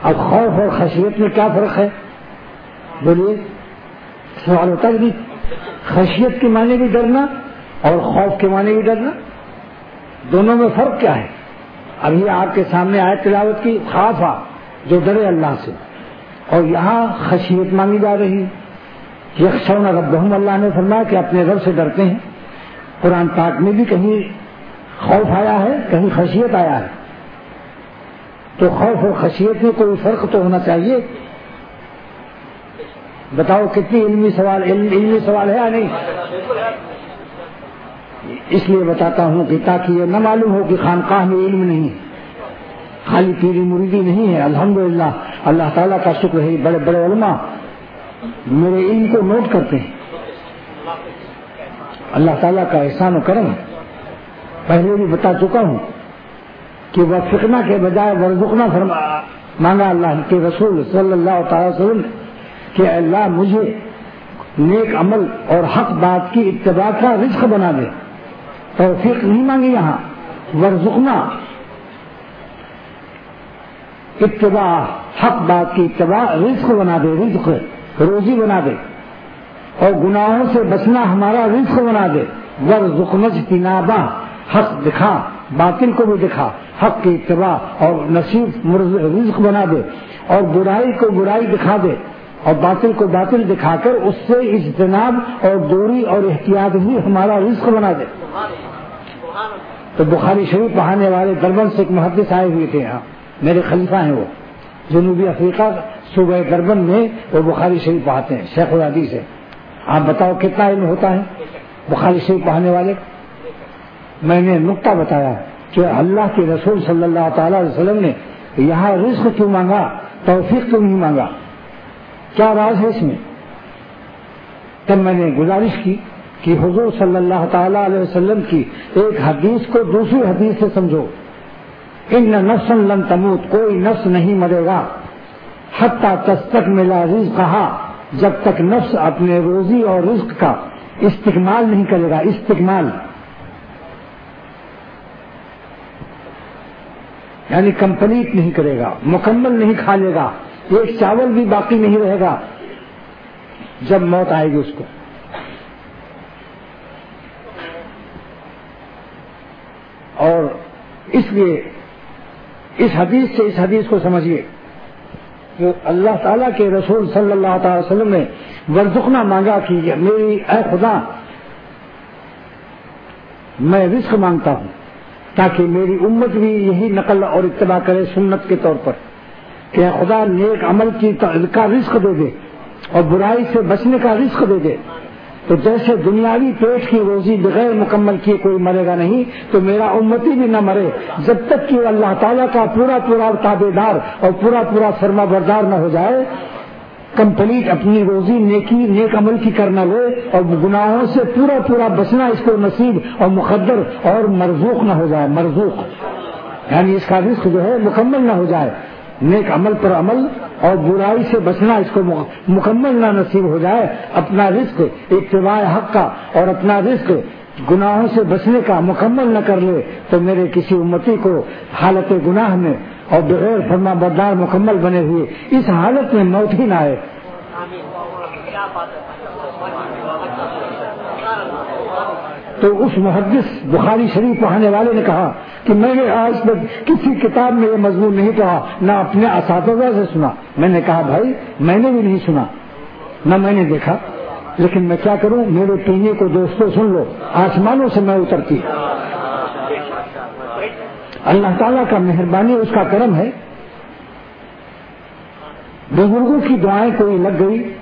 اب خوف اور خشیت میں کیا فرق ہے؟ بولیے، سوال ہوتا ہے کہ خشیت کے معنی بھی ڈرنا اور خوف کے معنی بھی ڈرنا، دونوں میں فرق کیا ہے؟ اب یہ آپ کے سامنے آیت تلاوت کی، خافا جو ڈرے اللہ سے، اور یہاں خشیت مانگی جا رہی، یخشون ربہم، اللہ نے فرمایا کہ اپنے رب سے ڈرتے ہیں۔ قرآن پاک میں بھی کہیں خوف آیا ہے، کہیں خشیت آیا ہے، تو خوف اور خشیت میں کوئی فرق تو ہونا چاہیے۔ بتاؤ کتنی علمی سوال ہے یا نہیں؟ اس لیے بتاتا ہوں کہ تاکہ یہ نہ معلوم ہو کہ خانقاہ میں علم نہیں، خالی پیری مریدی نہیں ہے۔ الحمدللہ اللہ تعالیٰ کا شکر ہے، بڑے بڑے علماء میرے علم کو نوٹ کرتے ہیں، اللہ تعالیٰ کا احسان و کرم ہے۔ پہلے بھی بتا چکا ہوں کہ وفقنا کے بجائے ورزقنا مانگا اللہ کے رسول صلی اللہ تعالی وسلم نے کہ اللہ مجھے نیک عمل اور حق بات کی اتباع کا رزق بنا دے۔ توفیق نہیں مانگی یہاں، ورزقنا، اتباع، حق بات کی اتباع، رزق بنا دے، رزق روزی بنا دے، اور گناہوں سے بچنا ہمارا رزق بنا دے۔ ورزقنا اجتنابہ، حق دکھا، باطل کو بھی دکھا، حق کی اتباع اور نصیب رزق بنا دے، اور برائی کو برائی دکھا دے اور باطل کو باطل دکھا کر اس سے اجتناب اور دوری اور احتیاط بھی ہمارا رزق بنا دے۔ تو بخاری شریف پڑھانے والے دربن سے ایک محدث آئے ہوئے تھے یہاں، میرے خلیفہ ہیں وہ، جنوبی افریقہ صوبہ دربن میں وہ بخاری شریف پڑھاتے ہیں، شیخ الحدیث ہے۔ آپ بتاؤ کتنا علم ہوتا ہے بخاری شریف پڑھانے والے؟ میں نے نقطہ بتایا کہ اللہ کے رسول صلی اللہ تعالی علیہ وسلم نے یہاں رزق کیوں مانگا، توفیق کیوں نہیں مانگا، کیا راز ہے اس میں؟ تب میں نے گزارش کی کہ حضور صلی اللہ تعالی علیہ وسلم کی ایک حدیث کو دوسری حدیث سے سمجھو۔ ان نفس لن تموت، کوئی نفس نہیں مرے گا، حتی تستکمل رزقہا، جب تک نفس اپنے روزی اور رزق کا استکمال نہیں کرے گا۔ استکمال یعنی کمپلیٹ نہیں کرے گا، مکمل نہیں کھا لے گا، ایک چاول بھی باقی نہیں رہے گا جب موت آئے گی اس کو۔ اور اس لیے اس حدیث سے اس حدیث کو سمجھیے کہ اللہ تعالیٰ کے رسول صلی اللہ تعالی وسلم نے ورزقنا مانگا کہ میری اے خدا میں رزق مانگتا ہوں تاکہ میری امت بھی یہی نقل اور اتباع کرے سنت کے طور پر کہ خدا نیک عمل کا رزق دے دے اور برائی سے بچنے کا رزق دے دے۔ تو جیسے دنیاوی پیٹ کی روزی بغیر مکمل کیے کوئی مرے گا نہیں، تو میرا امتی بھی نہ مرے جب تک کہ اللہ تعالیٰ کا پورا پورا تابع دار اور پورا پورا فرما بردار نہ ہو جائے، کمپلیٹ اپنی روزی نیک عمل کی کرنا لے اور گناہوں سے پورا پورا بچنا اس کو نصیب اور مقدر اور مرزوق نہ ہو جائے۔ مرزوق یعنی اس کا رزق جو ہے مکمل نہ ہو جائے، نیک عمل پر عمل اور برائی سے بچنا اس کو مکمل نہ نصیب ہو جائے، اپنا رزق اتباع حق کا اور اپنا رزق گناہوں سے بچنے کا مکمل نہ کر لے، تو میرے کسی امتی کو حالت گناہ میں اور بغیر فرما بردار مکمل بنے ہوئے اس حالت میں موت ہی نہ آئے۔ تو اس محدث بخاری شریف پڑھانے والے نے کہا کہ میں نے آج تک کسی کتاب میں یہ مضمون نہیں پڑھا، نہ اپنے اساتذہ سے سنا۔ میں نے کہا بھائی میں نے بھی نہیں سنا، نہ میں نے دیکھا، لیکن میں کیا کروں، میرے پینے کو دوستوں سن لو، آسمانوں سے میں اترتی۔ اللہ تعالیٰ کا مہربانی، اس کا کرم ہے، بزرگوں کی دعائیں کوئی لگ گئی